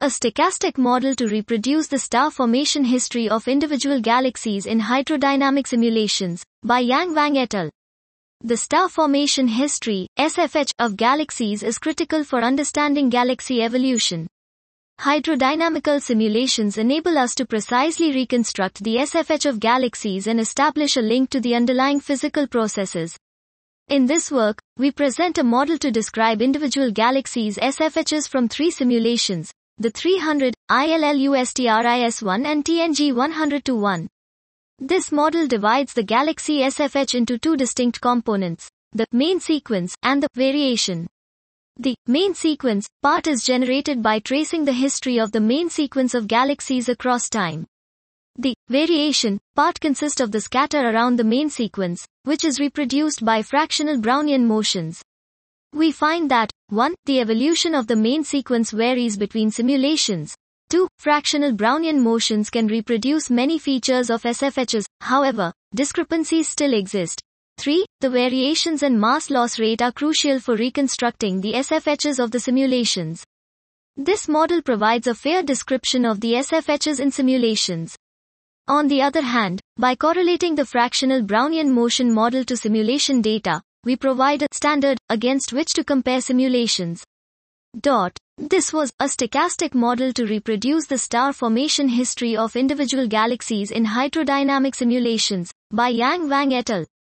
A stochastic model to reproduce the star formation history of individual galaxies in hydrodynamic simulations, by Yang Wang et al. The star formation history, SFH, of galaxies is critical for understanding galaxy evolution. Hydrodynamical simulations enable us to precisely reconstruct the SFH of galaxies and establish a link to the underlying physical processes. In this work, we present a model to describe individual galaxies' SFHs from three simulations, the 300, ILLUSTRIS1 and TNG100-1. This model divides the galaxy SFH into two distinct components, the main sequence and the variation. The main sequence part is generated by tracing the history of the main sequence of galaxies across time. The variation part consists of the scatter around the main sequence, which is reproduced by fractional Brownian motions. We find that 1. The evolution of the main sequence varies between simulations. 2. Fractional Brownian motions can reproduce many features of SFHs, however, discrepancies still exist. 3. The variations in mass loss rate are crucial for reconstructing the SFHs of the simulations. This model provides a fair description of the SFHs in simulations. On the other hand, by correlating the fractional Brownian motion model to simulation data, we provide a standard against which to compare simulations. This was a stochastic model to reproduce the star formation history of individual galaxies in hydrodynamic simulations, by Yang Wang et al.